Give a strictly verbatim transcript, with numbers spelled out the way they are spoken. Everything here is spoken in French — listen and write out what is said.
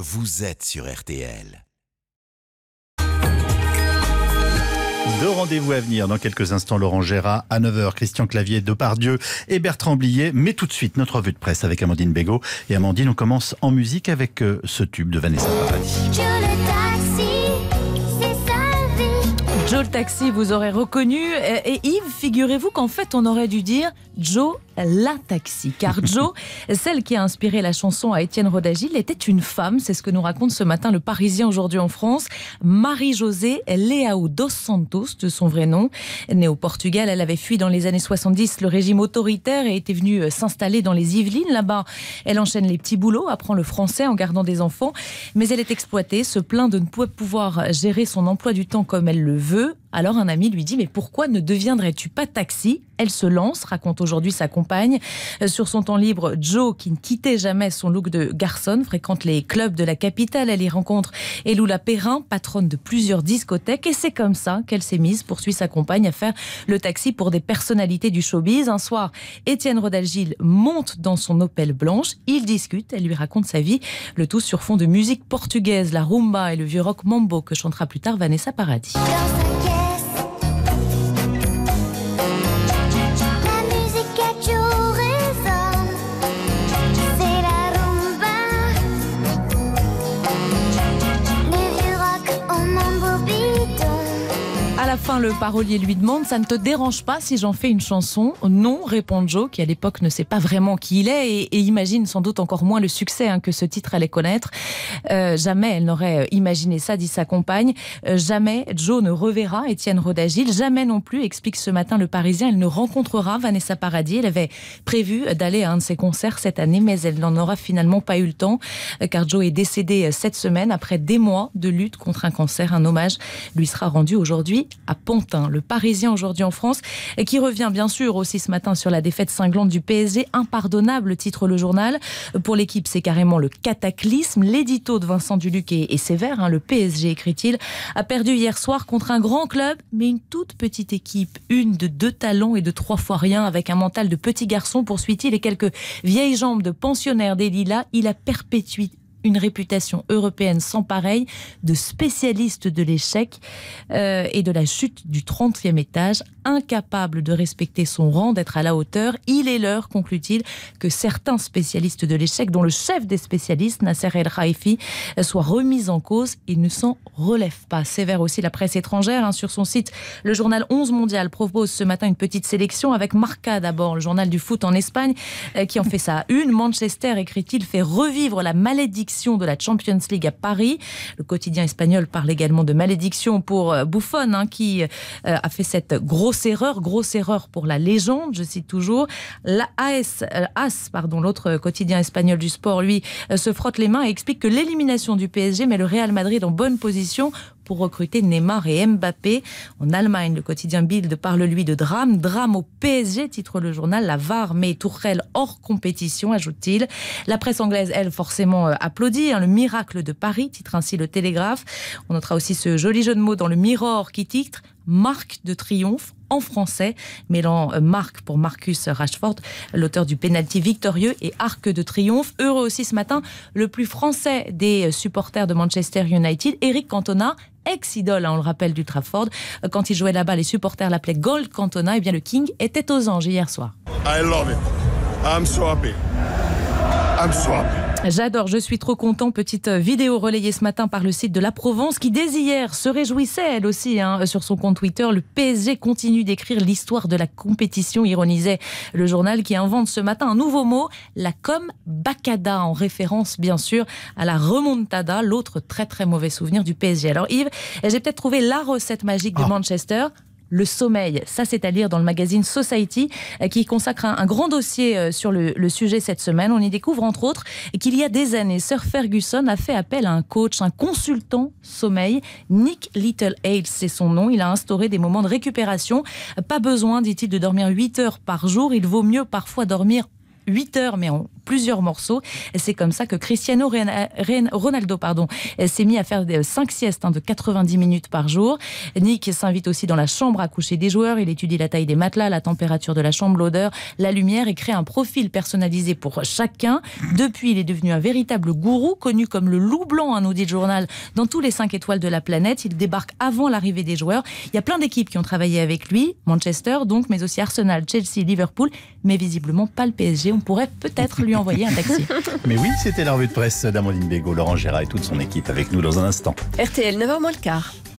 vous êtes sur R T L. Deux rendez-vous à venir dans quelques instants. Laurent Gérard à neuf heures, Christian Clavier, Depardieu et Bertrand Blier. Mais tout de suite, notre revue de presse avec Amandine Bégaud. Et Amandine, on commence en musique avec euh, ce tube de Vanessa Paradis. Joe le taxi, c'est sa vie. Joe le taxi, vous aurez reconnu. Et Yves, figurez-vous qu'en fait, on aurait dû dire Joe la taxi. Car Jo, celle qui a inspiré la chanson à Étienne Rodagil, était une femme. C'est ce que nous raconte ce matin le Parisien aujourd'hui en France. Marie-Josée Leao dos Santos, de son vrai nom. Née au Portugal, elle avait fui dans les années soixante-dix le régime autoritaire et était venue s'installer dans les Yvelines. Là-bas, elle enchaîne les petits boulots, apprend le français en gardant des enfants. Mais elle est exploitée, se plaint de ne pas pouvoir gérer son emploi du temps comme elle le veut. Alors un ami lui dit « Mais pourquoi ne deviendrais-tu pas taxi ?» Elle se lance, raconte aujourd'hui sa compagne. Sur son temps libre, Jo, qui ne quittait jamais son look de garçonne, fréquente les clubs de la capitale. Elle y rencontre Eloula Perrin, patronne de plusieurs discothèques. Et c'est comme ça qu'elle s'est mise, poursuit sa compagne, à faire le taxi pour des personnalités du showbiz. Un soir, Étienne Rodagil monte dans son Opel blanche. Ils discutent, elle lui raconte sa vie. Le tout sur fond de musique portugaise, la rumba et le vieux rock mambo que chantera plus tard Vanessa Paradis. À la fin, le parolier lui demande « Ça ne te dérange pas si j'en fais une chanson ?» Non, répond Jo, qui à l'époque ne sait pas vraiment qui il est et, et imagine sans doute encore moins le succès hein, que ce titre allait connaître. Euh, jamais elle n'aurait imaginé ça, dit sa compagne. Euh, jamais Jo ne reverra Étienne Rodagil. Jamais non plus, explique ce matin le Parisien, elle ne rencontrera Vanessa Paradis. Elle avait prévu d'aller à un de ses concerts cette année, mais elle n'en aura finalement pas eu le temps, car Jo est décédé cette semaine après des mois de lutte contre un cancer. Un hommage lui sera rendu aujourd'hui à Pantin. Le Parisien aujourd'hui en France, qui revient bien sûr aussi ce matin sur la défaite cinglante du P S G. Impardonnable, titre le journal. Pour l'équipe, c'est carrément le cataclysme. L'édito de Vincent Duluc est, est sévère. Hein. Le P S G, écrit-il, a perdu hier soir contre un grand club, mais une toute petite équipe. Une de deux talents et de trois fois rien, avec un mental de petit garçon, poursuit-il, et quelques vieilles jambes de pensionnaire des Lilas. Il a perpétué une réputation européenne sans pareil de spécialiste de l'échec euh, et de la chute du trentième étage, incapable de respecter son rang, d'être à la hauteur. Il est l'heure, conclut-il, que certains spécialistes de l'échec, dont le chef des spécialistes, Nasser El Khelaifi, soient remis en cause. Il ne s'en relève pas. Sévère aussi la presse étrangère. Hein. Sur son site, le journal onze Mondial propose ce matin une petite sélection avec Marca d'abord, le journal du foot en Espagne, euh, qui en fait sa une. Manchester, écrit-il, fait revivre la malédiction de la Champions League à Paris. Le quotidien espagnol parle également de malédiction pour Buffon, hein, qui euh, a fait cette grosse erreur, grosse erreur pour la légende, je cite toujours. La A S, euh, A S, pardon, l'autre quotidien espagnol du sport, lui, euh, se frotte les mains et explique que l'élimination du P S G met le Real Madrid en bonne position pour recruter Neymar et Mbappé. En Allemagne, le quotidien Bild parle lui de drame. Drame au P S G, titre le journal. La V A R met Tuchel hors compétition, ajoute-t-il. La presse anglaise, elle, forcément euh, applaudit. Hein, le miracle de Paris, titre ainsi le Télégraphe. On notera aussi ce joli jeu de mots dans le Mirror qui titre « Marque de triomphe » en français, mêlant euh, marque pour Marcus Rashford, l'auteur du pénalty victorieux, et arc de triomphe. Heureux aussi ce matin, le plus français des supporters de Manchester United, Eric Cantona, ex-idole, hein, on le rappelle, du Trafford. Quand il jouait là-bas, les supporters l'appelaient Gold Cantona. Et bien le King était aux anges hier soir. I love it. I'm so happy. I'm so happy. J'adore, je suis trop content. Petite vidéo relayée ce matin par le site de La Provence qui, dès hier, se réjouissait elle aussi hein, sur son compte Twitter. Le P S G continue d'écrire l'histoire de la compétition, ironisait le journal, qui invente ce matin un nouveau mot, la comebackada, en référence bien sûr à la remontada, l'autre très très mauvais souvenir du P S G. Alors Yves, j'ai peut-être trouvé la recette magique de oh. Manchester. Le sommeil, ça c'est à lire dans le magazine Society qui consacre un, un grand dossier sur le, le sujet cette semaine. On y découvre entre autres qu'il y a des années, Sir Ferguson a fait appel à un coach, un consultant sommeil. Nick Littlehales, c'est son nom. Il a instauré des moments de récupération. Pas besoin, dit-il, de dormir huit heures par jour. Il vaut mieux parfois dormir huit heures, mais en plusieurs morceaux. Et c'est comme ça que Cristiano Ronaldo pardon, s'est mis à faire cinq siestes hein, de quatre-vingt-dix minutes par jour. Nick s'invite aussi dans la chambre à coucher des joueurs. Il étudie la taille des matelas, la température de la chambre, l'odeur, la lumière et crée un profil personnalisé pour chacun. Depuis, il est devenu un véritable gourou, connu comme le loup blanc, hein, nous dit le journal, dans tous les cinq étoiles de la planète. Il débarque avant l'arrivée des joueurs. Il y a plein d'équipes qui ont travaillé avec lui, Manchester donc, mais aussi Arsenal, Chelsea, Liverpool, mais visiblement pas le P S G. On pourrait peut-être lui envoyer un taxi. Mais oui, c'était la revue de presse d'Amandine Bégaud, Laurent Gérard et toute son équipe avec nous dans un instant. R T L, neuf heures moins le quart.